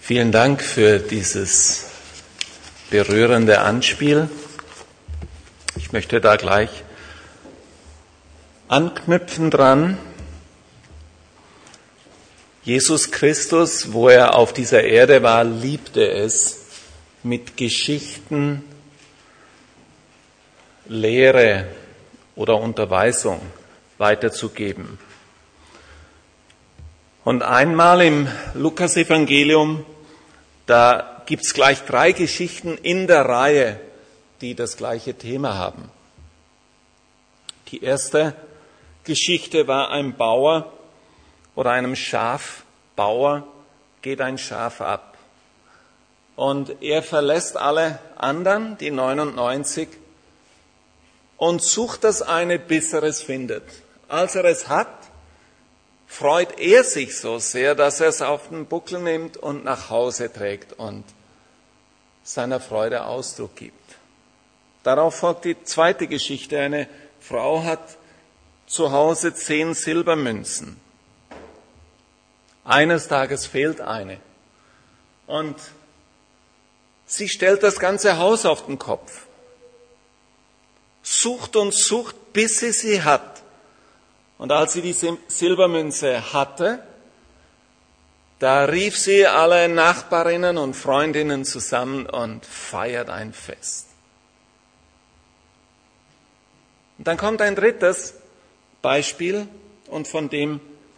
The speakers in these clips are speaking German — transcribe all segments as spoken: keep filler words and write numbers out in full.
Vielen Dank für dieses berührende Anspiel. Ich möchte da gleich anknüpfen dran. Jesus Christus, wo er auf dieser Erde war, liebte es, mit Geschichten Lehre oder Unterweisung weiterzugeben. Und einmal im Lukas-Evangelium, da gibt's gleich drei Geschichten in der Reihe, die das gleiche Thema haben. Die erste Geschichte war ein Bauer oder einem Schafbauer geht ein Schaf ab. Und er verlässt alle anderen, die neunundneunzig, und sucht das eine, bis er es findet. Als er es hat, freut er sich so sehr, dass er es auf den Buckel nimmt und nach Hause trägt und seiner Freude Ausdruck gibt. Darauf folgt die zweite Geschichte. Eine Frau hat zu Hause zehn Silbermünzen. Eines Tages fehlt eine. Und sie stellt das ganze Haus auf den Kopf. Sucht und sucht, bis sie sie hat. Und als sie die Silbermünze hatte, da rief sie alle Nachbarinnen und Freundinnen zusammen und feiert ein Fest. Und dann kommt ein drittes Beispiel und von dem,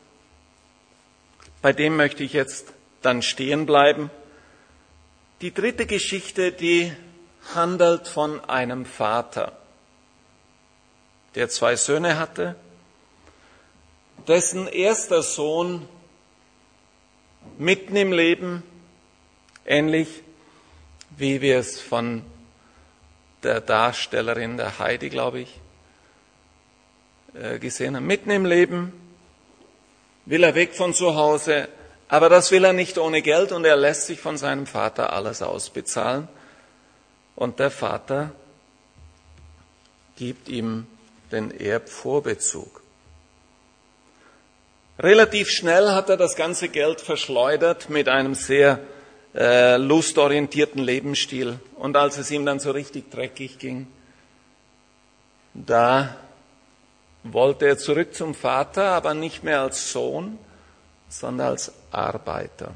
bei dem möchte ich jetzt dann stehen bleiben. Die dritte Geschichte, die handelt von einem Vater, der zwei Söhne hatte, dessen erster Sohn mitten im Leben, ähnlich wie wir es von der Darstellerin der Heidi, glaube ich, gesehen haben, mitten im Leben will er weg von zu Hause, aber das will er nicht ohne Geld und er lässt sich von seinem Vater alles ausbezahlen und der Vater gibt ihm den Erbvorbezug. Relativ schnell hat er das ganze Geld verschleudert mit einem sehr äh, lustorientierten Lebensstil. Und als es ihm dann so richtig dreckig ging, da wollte er zurück zum Vater, aber nicht mehr als Sohn, sondern als Arbeiter.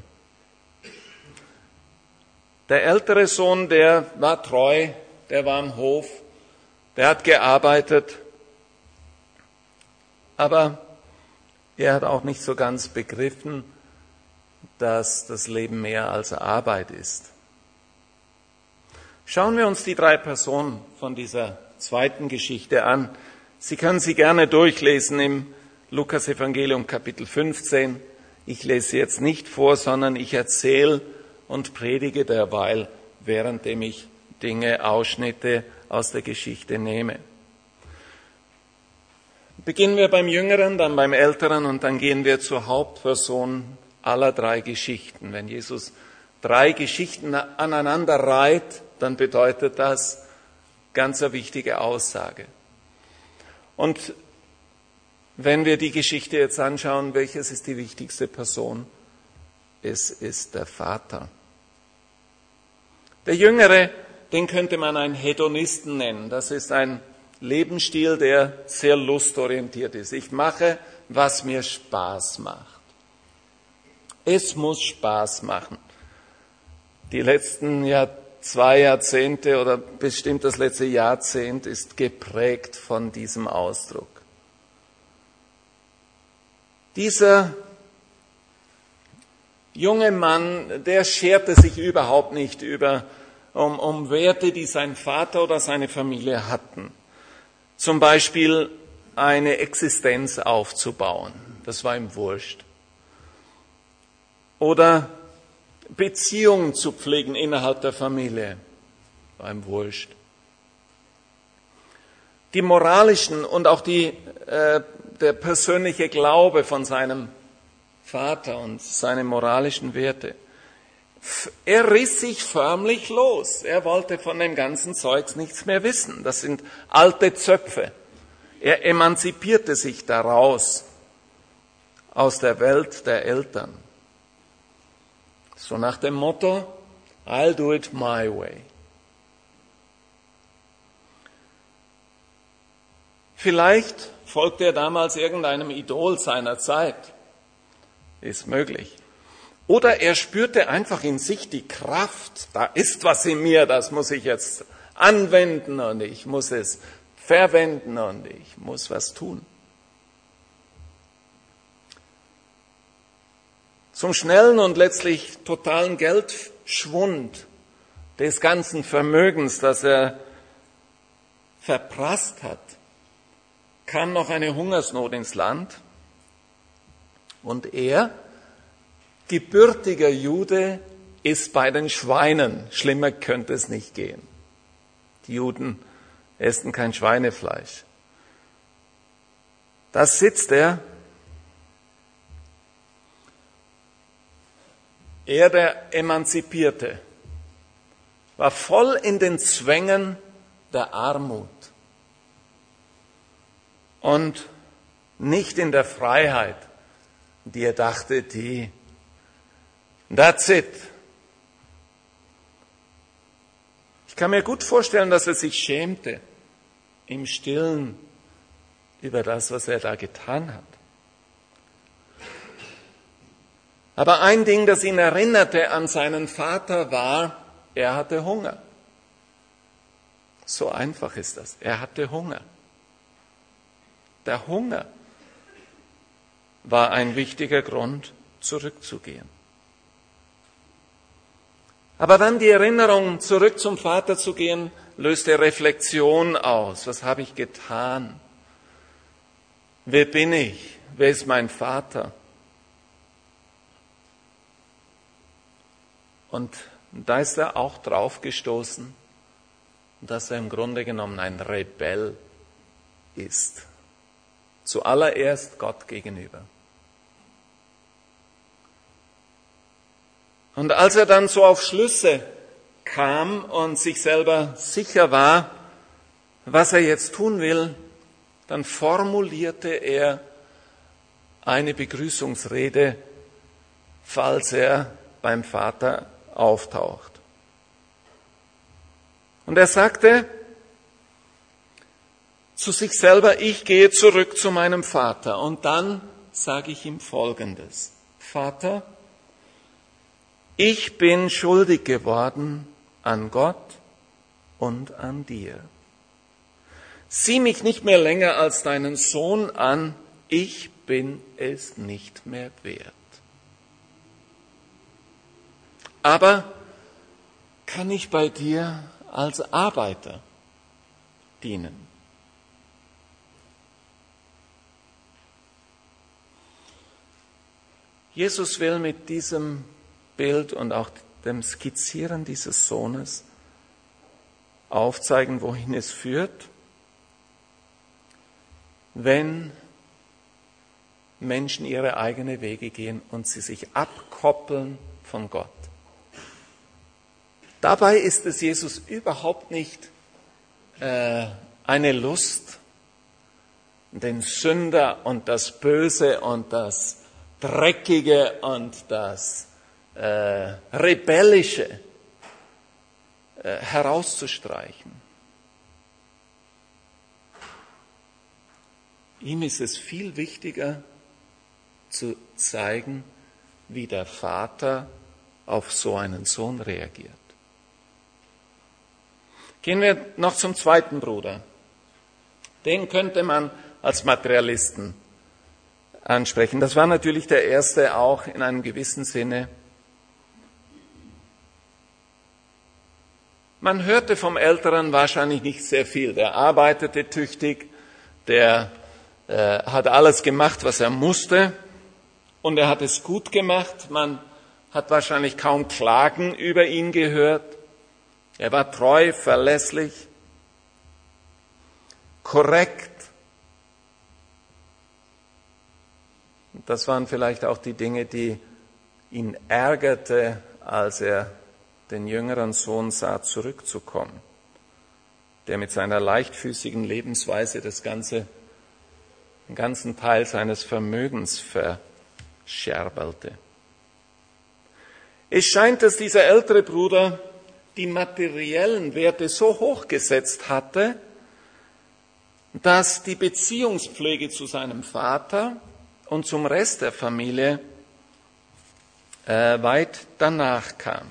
Der ältere Sohn, der war treu, der war am Hof, der hat gearbeitet, aber er hat auch nicht so ganz begriffen, dass das Leben mehr als Arbeit ist. Schauen wir uns die drei Personen von dieser zweiten Geschichte an. Sie können sie gerne durchlesen im Lukas-Evangelium Kapitel fünfzehn. Ich lese sie jetzt nicht vor, sondern ich erzähle und predige derweil, währenddem ich Dinge, Ausschnitte aus der Geschichte nehme. Beginnen wir beim Jüngeren, dann beim Älteren und dann gehen wir zur Hauptperson aller drei Geschichten. Wenn Jesus drei Geschichten aneinander reiht, dann bedeutet das ganz eine wichtige Aussage. Und wenn wir die Geschichte jetzt anschauen, welches ist die wichtigste Person? Es ist der Vater. Der Jüngere, den könnte man einen Hedonisten nennen. Das ist ein Lebensstil, der sehr lustorientiert ist. Ich mache, was mir Spaß macht. Es muss Spaß machen. Die letzten Jahr, zwei Jahrzehnte oder bestimmt das letzte Jahrzehnt ist geprägt von diesem Ausdruck. Dieser junge Mann, der scherte sich überhaupt nicht über, um, um Werte, die sein Vater oder seine Familie hatten. Zum Beispiel eine Existenz aufzubauen, das war ihm wurscht. Oder Beziehungen zu pflegen innerhalb der Familie, war ihm wurscht. Die moralischen und auch die, äh, der persönliche Glaube von seinem Vater und seine moralischen Werte. Er riss sich förmlich los. Er wollte von dem ganzen Zeugs nichts mehr wissen. Das sind alte Zöpfe. Er emanzipierte sich daraus, aus der Welt der Eltern. So nach dem Motto, I'll do it my way. Vielleicht folgte er damals irgendeinem Idol seiner Zeit. Ist möglich. Oder er spürte einfach in sich die Kraft, da ist was in mir, das muss ich jetzt anwenden und ich muss es verwenden und ich muss was tun. Zum schnellen und letztlich totalen Geldschwund des ganzen Vermögens, das er verprasst hat, kam noch eine Hungersnot ins Land und er, gebürtiger Jude, ist bei den Schweinen. Schlimmer könnte es nicht gehen. Die Juden essen kein Schweinefleisch. Da sitzt er, er der Emanzipierte, war voll in den Zwängen der Armut und nicht in der Freiheit, die er dachte, die, that's it. Ich kann mir gut vorstellen, dass er sich schämte im Stillen über das, was er da getan hat. Aber ein Ding, das ihn erinnerte an seinen Vater, war, er hatte Hunger. So einfach ist das. Er hatte Hunger. Der Hunger war ein wichtiger Grund, zurückzugehen. Aber dann die Erinnerung, zurück zum Vater zu gehen, löste Reflexion aus. Was habe ich getan? Wer bin ich? Wer ist mein Vater? Und da ist er auch drauf gestoßen, dass er im Grunde genommen ein Rebell ist. Zuallererst Gott gegenüber. Und als er dann so auf Schlüsse kam und sich selber sicher war, was er jetzt tun will, dann formulierte er eine Begrüßungsrede, falls er beim Vater auftaucht. Und er sagte zu sich selber, ich gehe zurück zu meinem Vater. Und dann sage ich ihm Folgendes: Vater, ich bin schuldig geworden an Gott und an dir. Sieh mich nicht mehr länger als deinen Sohn an, ich bin es nicht mehr wert. Aber kann ich bei dir als Arbeiter dienen? Jesus will mit diesem Bild und auch dem Skizzieren dieses Sohnes aufzeigen, wohin es führt, wenn Menschen ihre eigenen Wege gehen und sie sich abkoppeln von Gott. Dabei ist es Jesus überhaupt nicht äh, eine Lust, den Sünder und das Böse und das Dreckige und das äh, Rebellische äh, herauszustreichen. Ihm ist es viel wichtiger zu zeigen, wie der Vater auf so einen Sohn reagiert. Gehen wir noch zum zweiten Bruder. Den könnte man als Materialisten ansprechen. Das war natürlich der erste auch in einem gewissen Sinne. Man hörte vom Älteren wahrscheinlich nicht sehr viel. Der arbeitete tüchtig, der äh, hat alles gemacht, was er musste, und er hat es gut gemacht. Man hat wahrscheinlich kaum Klagen über ihn gehört. Er war treu, verlässlich, korrekt. Das waren vielleicht auch die Dinge, die ihn ärgerte, als er den jüngeren Sohn sah, zurückzukommen, der mit seiner leichtfüßigen Lebensweise das ganze, den ganzen Teil seines Vermögens verscherberte. Es scheint, dass dieser ältere Bruder die materiellen Werte so hoch gesetzt hatte, dass die Beziehungspflege zu seinem Vater und zum Rest der Familie äh, weit danach kam.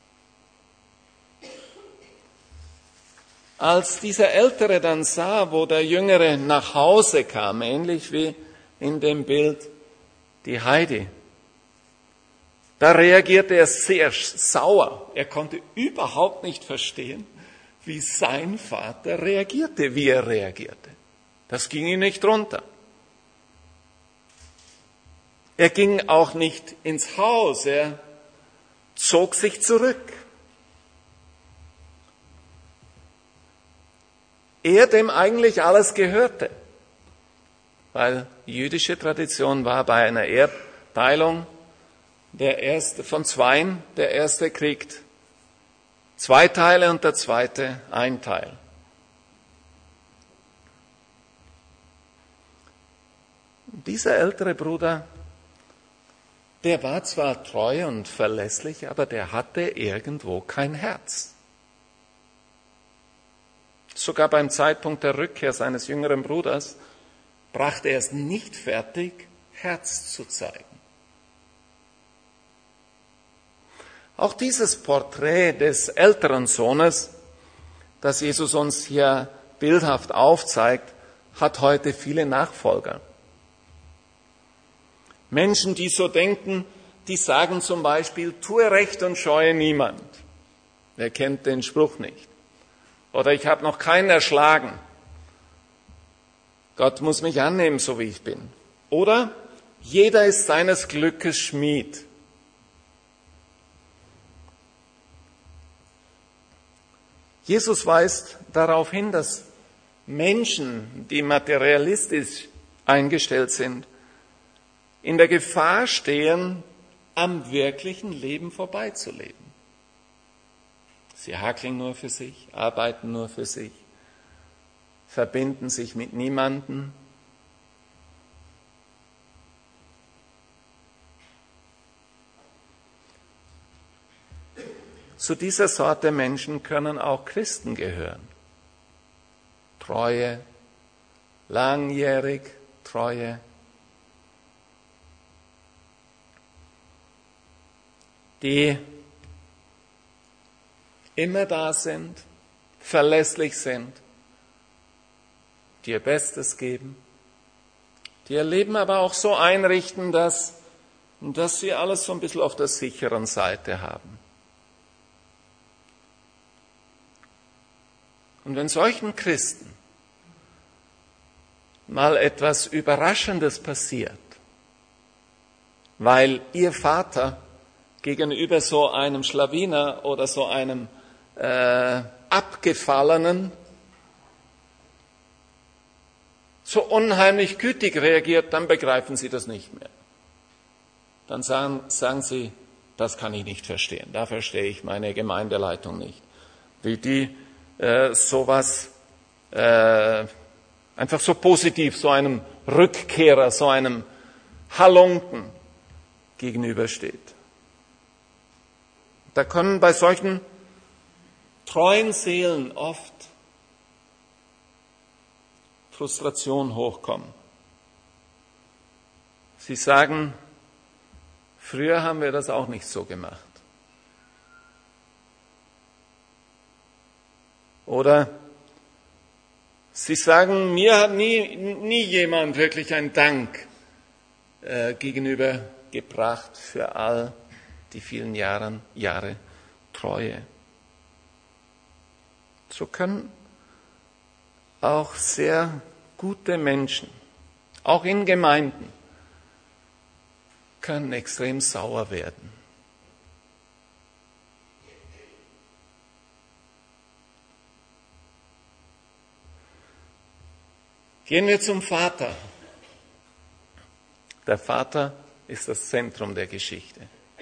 Als dieser Ältere dann sah, wo der Jüngere nach Hause kam, ähnlich wie in dem Bild die Heidi, da reagierte er sehr sauer. Er konnte überhaupt nicht verstehen, wie sein Vater reagierte, wie er reagierte. Das ging ihm nicht runter. Er ging auch nicht ins Haus, er zog sich zurück. Er, dem eigentlich alles gehörte, weil jüdische Tradition war bei einer Erbteilung, der erste von zweien, der erste kriegt zwei Teile und der zweite ein Teil. Dieser ältere Bruder, der war zwar treu und verlässlich, aber der hatte irgendwo kein Herz. Sogar beim Zeitpunkt der Rückkehr seines jüngeren Bruders brachte er es nicht fertig, Herz zu zeigen. Auch dieses Porträt des älteren Sohnes, das Jesus uns hier bildhaft aufzeigt, hat heute viele Nachfolger. Menschen, die so denken, die sagen zum Beispiel, tue Recht und scheue niemand. Wer kennt den Spruch nicht? Oder ich habe noch keinen erschlagen. Gott muss mich annehmen, so wie ich bin. Oder jeder ist seines Glückes Schmied. Jesus weist darauf hin, dass Menschen, die materialistisch eingestellt sind, in der Gefahr stehen, am wirklichen Leben vorbeizuleben. Sie hakeln nur für sich, arbeiten nur für sich, verbinden sich mit niemandem. Zu dieser Sorte Menschen können auch Christen gehören. Treue, langjährig Treue. Die immer da sind, verlässlich sind, die ihr Bestes geben, die ihr Leben aber auch so einrichten, dass, dass sie alles so ein bisschen auf der sicheren Seite haben. Und wenn solchen Christen mal etwas Überraschendes passiert, weil ihr Vater gegenüber so einem Schlawiner oder so einem äh, Abgefallenen so unheimlich gütig reagiert, dann begreifen sie das nicht mehr. Dann sagen, sagen sie, das kann ich nicht verstehen, da verstehe ich meine Gemeindeleitung nicht. Wie die äh, sowas äh, einfach so positiv, so einem Rückkehrer, so einem Halunken gegenübersteht. Da können bei solchen treuen Seelen oft Frustration hochkommen. Sie sagen, früher haben wir das auch nicht so gemacht. Oder sie sagen, mir hat nie, nie jemand wirklich einen Dank äh, gegenüber gebracht für all die vielen Jahren, Jahre Treue. So können auch sehr gute Menschen, auch in Gemeinden, können extrem sauer werden. Gehen wir zum Vater. Der Vater ist das Zentrum der Geschichte.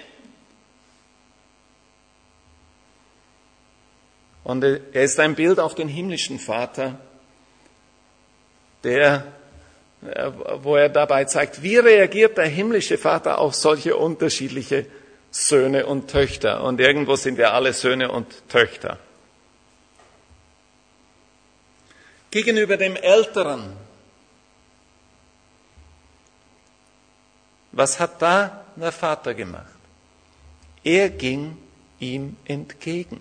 Und er ist ein Bild auf den himmlischen Vater, der, wo er dabei zeigt, wie reagiert der himmlische Vater auf solche unterschiedliche Söhne und Töchter. Und irgendwo sind wir alle Söhne und Töchter. Gegenüber dem Älteren, was hat da der Vater gemacht? Er ging ihm entgegen.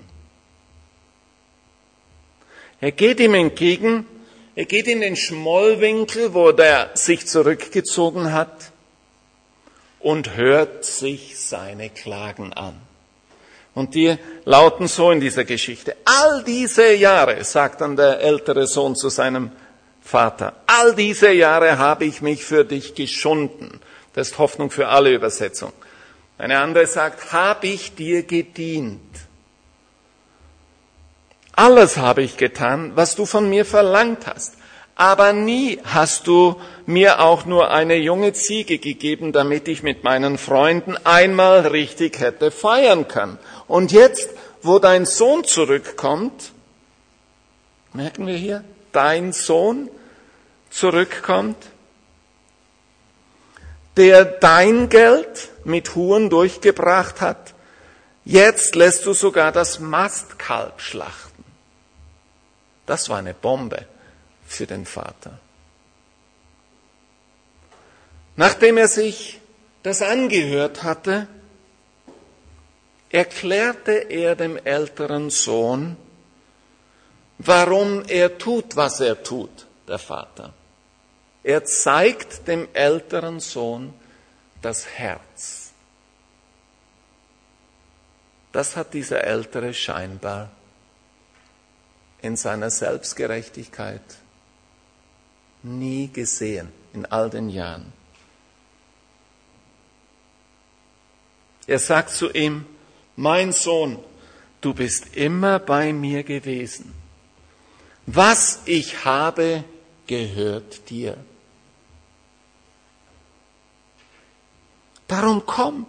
Er geht ihm entgegen, er geht in den Schmollwinkel, wo der sich zurückgezogen hat, und hört sich seine Klagen an. Und die lauten so in dieser Geschichte: All diese Jahre, sagt dann der ältere Sohn zu seinem Vater, all diese Jahre habe ich mich für dich geschunden. Das ist Hoffnung für alle Übersetzungen. Eine andere sagt, habe ich dir gedient. Alles habe ich getan, was du von mir verlangt hast. Aber nie hast du mir auch nur eine junge Ziege gegeben, damit ich mit meinen Freunden einmal richtig hätte feiern können. Und jetzt, wo dein Sohn zurückkommt, merken wir hier, dein Sohn zurückkommt, der dein Geld mit Huren durchgebracht hat, jetzt lässt du sogar das Mastkalb schlachten. Das war eine Bombe für den Vater. Nachdem er sich das angehört hatte, erklärte er dem älteren Sohn, warum er tut, was er tut, der Vater. Er zeigt dem älteren Sohn das Herz. Das hat dieser Ältere scheinbar in seiner Selbstgerechtigkeit nie gesehen, in all den Jahren. Er sagt zu ihm, mein Sohn, du bist immer bei mir gewesen. Was ich habe, gehört dir. Darum komm.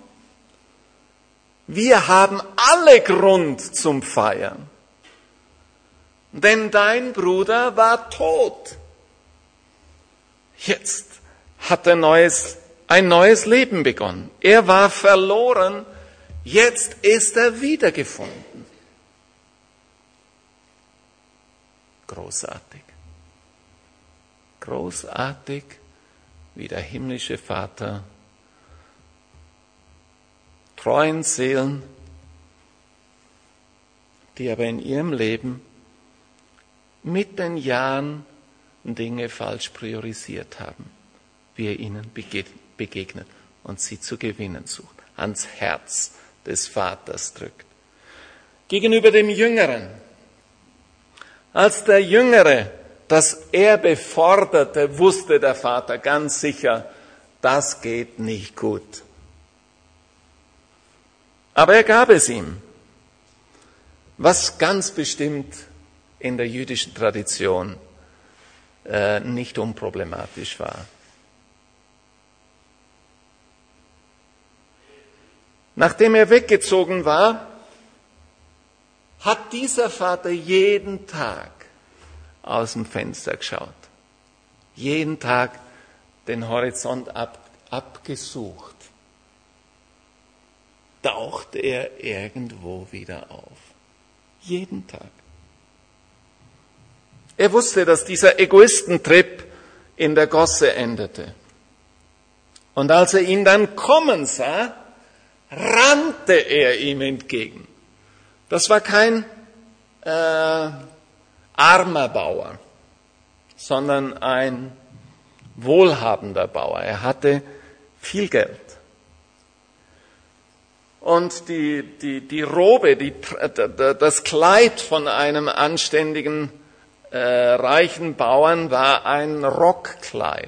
Wir haben alle Grund zum Feiern. Denn dein Bruder war tot. Jetzt hat er neues, ein neues Leben begonnen. Er war verloren, jetzt ist er wiedergefunden. Großartig. Großartig, wie der himmlische Vater treuen Seelen, die aber in ihrem Leben mit den Jahren Dinge falsch priorisiert haben, wie er ihnen begegnet und sie zu gewinnen sucht, ans Herz des Vaters drückt. Gegenüber dem Jüngeren, als der Jüngere das Erbe forderte, wusste der Vater ganz sicher, das geht nicht gut. Aber er gab es ihm, was ganz bestimmt in der jüdischen Tradition äh, nicht unproblematisch war. Nachdem er weggezogen war, hat dieser Vater jeden Tag aus dem Fenster geschaut. Jeden Tag den Horizont ab, abgesucht. Tauchte er irgendwo wieder auf. Jeden Tag. Er wusste, dass dieser Egoistentrip in der Gosse endete. Und als er ihn dann kommen sah, rannte er ihm entgegen. Das war kein äh, armer Bauer, sondern ein wohlhabender Bauer. Er hatte viel Geld. Und die, die, die Robe, die, das Kleid von einem anständigen, äh, reichen Bauern war ein Rockkleid.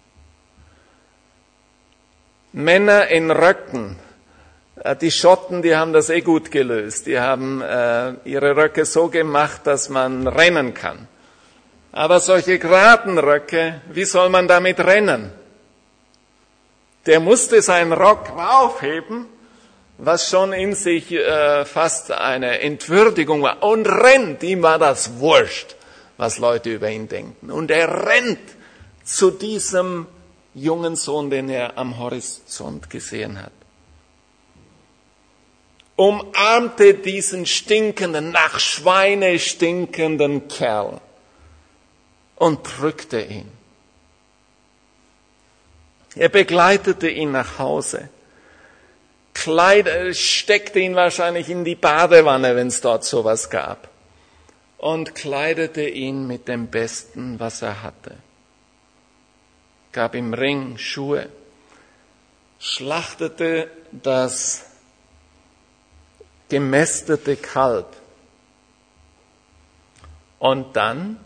Männer in Röcken, die Schotten, die haben das eh gut gelöst. Die haben äh, ihre Röcke so gemacht, dass man rennen kann. Aber solche geraden Röcke, wie soll man damit rennen? Der musste seinen Rock raufheben, was schon in sich äh, fast eine Entwürdigung war. Und rennt, ihm war das wurscht, was Leute über ihn denken. Und er rennt zu diesem jungen Sohn, den er am Horizont gesehen hat. umarmte diesen stinkenden, nach Schweine stinkenden Kerl und drückte ihn. Er begleitete ihn nach Hause, kleid, steckte ihn wahrscheinlich in die Badewanne, wenn es dort sowas gab, und kleidete ihn mit dem Besten, was er hatte. Gab ihm Ring, Schuhe, schlachtete das gemästete Kalb. Und dann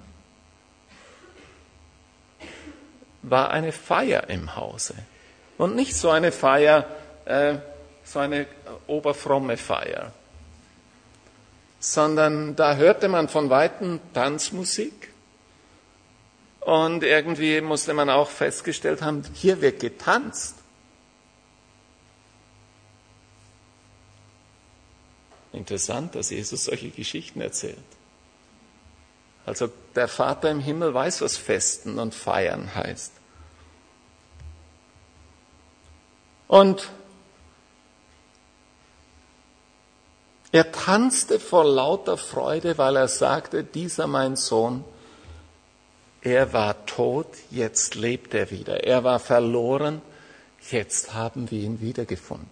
war eine Feier im Hause. Und nicht so eine Feier, äh, so eine oberfromme Feier, sondern da hörte man von Weitem Tanzmusik. Und irgendwie musste man auch festgestellt haben, hier wird getanzt. Interessant, dass Jesus solche Geschichten erzählt. Also der Vater im Himmel weiß, was Festen und Feiern heißt. Und er tanzte vor lauter Freude, weil er sagte, dieser mein Sohn, er war tot, jetzt lebt er wieder. Er war verloren, jetzt haben wir ihn wiedergefunden.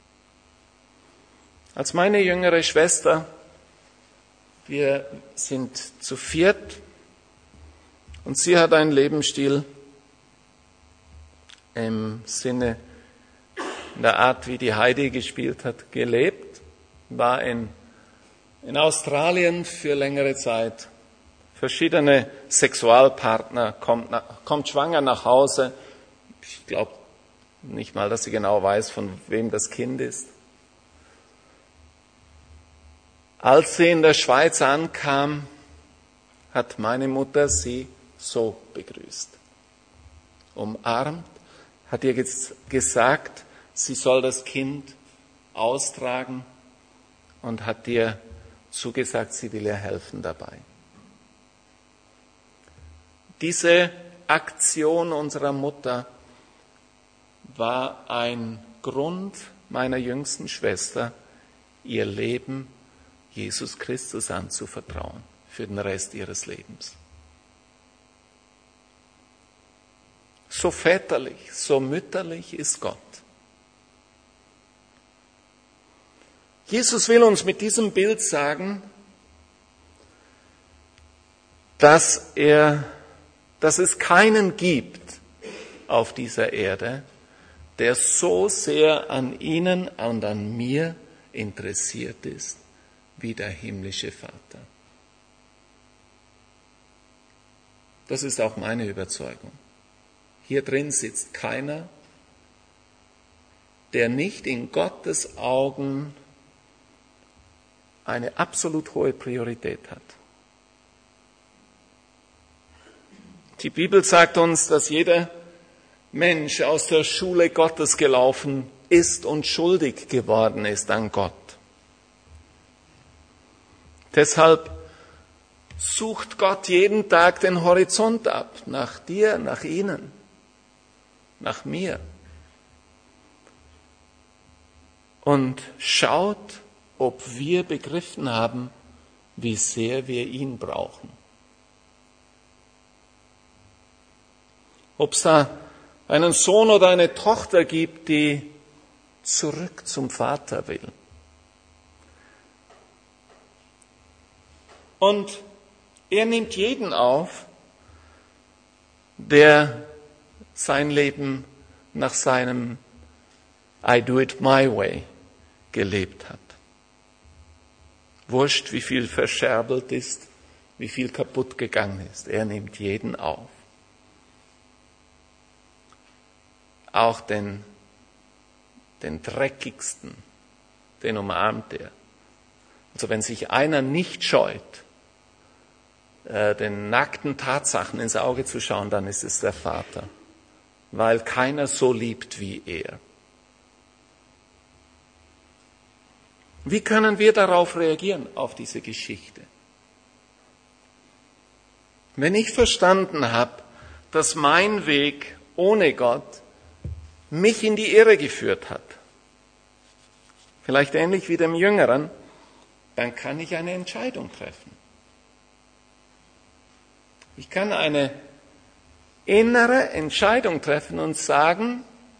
Als meine jüngere Schwester, wir sind zu viert und sie hat einen Lebensstil im Sinne, in der Art, wie die Heidi gespielt hat, gelebt, war in, in Australien für längere Zeit, verschiedene Sexualpartner, kommt, nach, kommt schwanger nach Hause. Ich glaube nicht mal, dass sie genau weiß, von wem das Kind ist. Als sie in der Schweiz ankam, hat meine Mutter sie so begrüßt. Umarmt, hat ihr gesagt, sie soll das Kind austragen und hat ihr zugesagt, sie will ihr helfen dabei. Diese Aktion unserer Mutter war ein Grund meiner jüngsten Schwester, ihr Leben Jesus Christus anzuvertrauen für den Rest ihres Lebens. So väterlich, so mütterlich ist Gott. Jesus will uns mit diesem Bild sagen, dass er, dass es keinen gibt auf dieser Erde, der so sehr an Ihnen und an mir interessiert ist wie der himmlische Vater. Das ist auch meine Überzeugung. Hier drin sitzt keiner, der nicht in Gottes Augen eine absolut hohe Priorität hat. Die Bibel sagt uns, dass jeder Mensch aus der Schule Gottes gelaufen ist und schuldig geworden ist an Gott. Deshalb sucht Gott jeden Tag den Horizont ab, nach dir, nach Ihnen, nach mir. Und schaut, ob wir begriffen haben, wie sehr wir ihn brauchen. Ob es da einen Sohn oder eine Tochter gibt, die zurück zum Vater will. Und er nimmt jeden auf, der sein Leben nach seinem I do it my way gelebt hat. Wurscht, wie viel verscherbelt ist, wie viel kaputt gegangen ist. Er nimmt jeden auf. Auch den, den dreckigsten, den umarmt er. Also wenn sich einer nicht scheut, den nackten Tatsachen ins Auge zu schauen, dann ist es der Vater, weil keiner so liebt wie er. Wie können wir darauf reagieren, auf diese Geschichte? Wenn ich verstanden habe, dass mein Weg ohne Gott mich in die Irre geführt hat, vielleicht ähnlich wie dem Jüngeren, dann kann ich eine Entscheidung treffen. Ich kann eine innere Entscheidung treffen und sagen,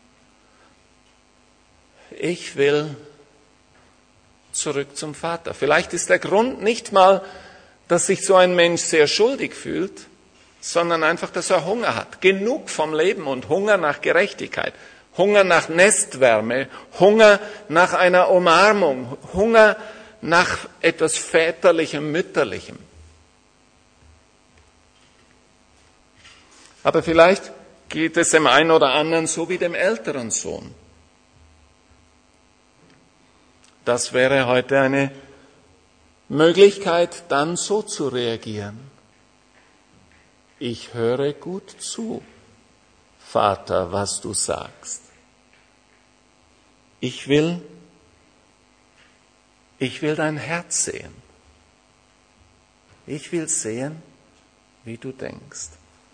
ich will zurück zum Vater. Vielleicht ist der Grund nicht mal, dass sich so ein Mensch sehr schuldig fühlt, sondern einfach, dass er Hunger hat. Genug vom Leben und Hunger nach Gerechtigkeit. Hunger nach Nestwärme, Hunger nach einer Umarmung, Hunger nach etwas Väterlichem, Mütterlichem. Aber vielleicht geht es dem einen oder anderen so wie dem älteren Sohn. Das wäre heute eine Möglichkeit, dann so zu reagieren. Ich höre gut zu, Vater, was du sagst. Ich will, ich will dein Herz sehen. Ich will sehen, wie du denkst.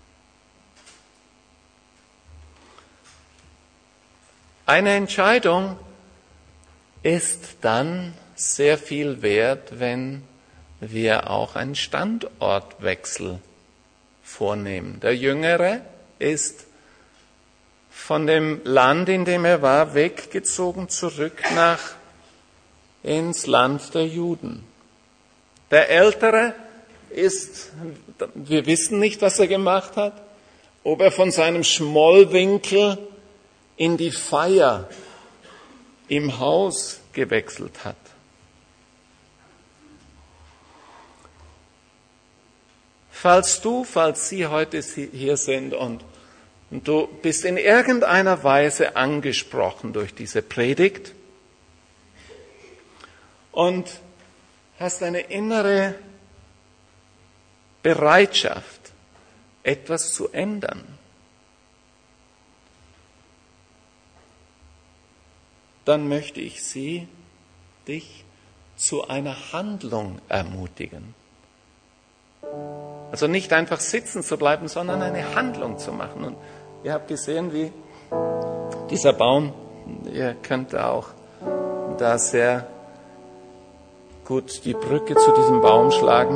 Eine Entscheidung ist dann sehr viel wert, wenn wir auch einen Standortwechsel vornehmen. Der Jüngere ist von dem Land, in dem er war, weggezogen zurück nach ins Land der Juden. Der Ältere ist, wir wissen nicht, was er gemacht hat, ob er von seinem Schmollwinkel in die Feier im Haus gewechselt hat. Falls du, falls Sie heute hier sind und, und du bist in irgendeiner Weise angesprochen durch diese Predigt und hast eine innere Bereitschaft, etwas zu ändern, dann möchte ich Sie, dich zu einer Handlung ermutigen. Also nicht einfach sitzen zu bleiben, sondern eine Handlung zu machen. Und ihr habt gesehen, wie dieser Baum, ihr könnt auch da sehr gut die Brücke zu diesem Baum schlagen.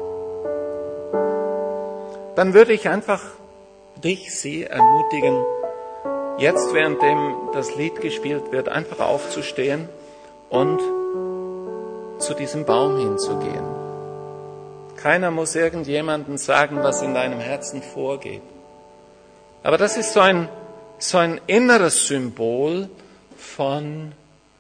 Dann würde ich einfach dich, sie ermutigen, jetzt, währenddem das Lied gespielt wird, einfach aufzustehen und zu diesem Baum hinzugehen. Keiner muss irgendjemandem sagen, was in deinem Herzen vorgeht. Aber das ist so ein, so ein inneres Symbol von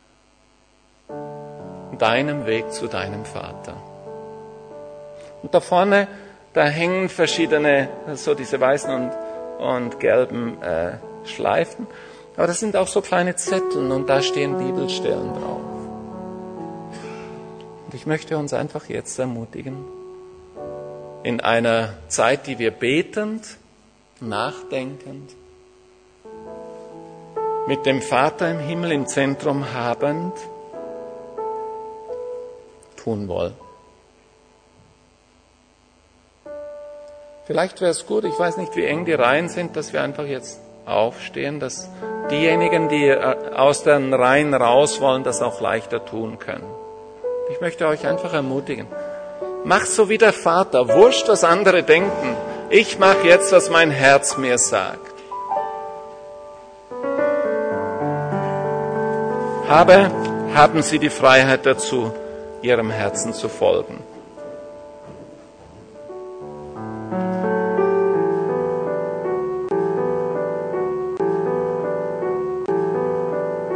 deinem Weg zu deinem Vater. Und da vorne, da hängen verschiedene, so diese weißen und, und gelben äh, Schleifen. Aber das sind auch so kleine Zettel und da stehen Bibelstellen drauf. Und ich möchte uns einfach jetzt ermutigen, in einer Zeit, die wir betend, nachdenkend, mit dem Vater im Himmel im Zentrum habend, tun wollen. Vielleicht wäre es gut, ich weiß nicht, wie eng die Reihen sind, dass wir einfach jetzt aufstehen, dass diejenigen, die aus den Reihen raus wollen, das auch leichter tun können. Ich möchte euch einfach ermutigen. Macht so wie der Vater. Wurscht, was andere denken. Ich mache jetzt, was mein Herz mir sagt. Habe, haben Sie die Freiheit dazu, Ihrem Herzen zu folgen.